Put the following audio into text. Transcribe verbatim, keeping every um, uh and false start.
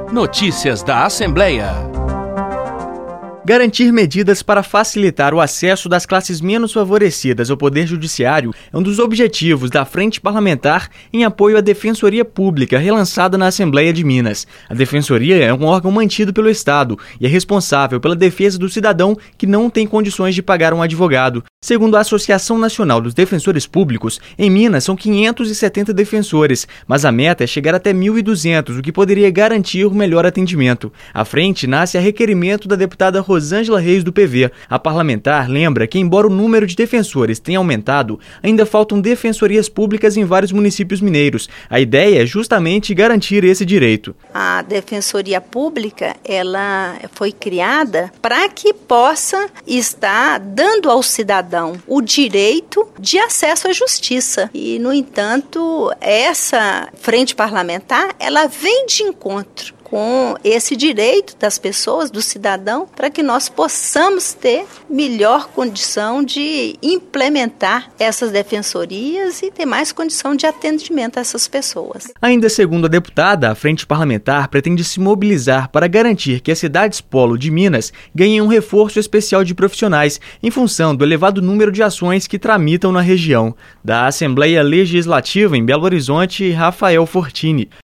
Notícias da Assembleia. Garantir medidas para facilitar o acesso das classes menos favorecidas ao Poder Judiciário é um dos objetivos da Frente Parlamentar em apoio à Defensoria Pública, relançada na Assembleia de Minas. A Defensoria é um órgão mantido pelo Estado e é responsável pela defesa do cidadão que não tem condições de pagar um advogado. Segundo a Associação Nacional dos Defensores Públicos, em Minas são quinhentos e setenta defensores, mas a meta é chegar até mil e duzentos, o que poderia garantir o melhor atendimento. A frente nasce a requerimento da deputada Rosângela Reis, do P V. A parlamentar lembra que, embora o número de defensores tenha aumentado, ainda faltam defensorias públicas em vários municípios mineiros. A ideia é justamente garantir esse direito. A Defensoria Pública, ela foi criada para que possa estar dando ao cidadão o direito de acesso à justiça. E, no entanto, essa frente parlamentar, ela vem de encontro com esse direito das pessoas, do cidadão, para que nós possamos ter melhor condição de implementar essas defensorias e ter mais condição de atendimento a essas pessoas. Ainda segundo a deputada, a Frente Parlamentar pretende se mobilizar para garantir que as cidades polo de Minas ganhem um reforço especial de profissionais em função do elevado número de ações que tramitam na região. Da Assembleia Legislativa em Belo Horizonte, Rafael Fortini.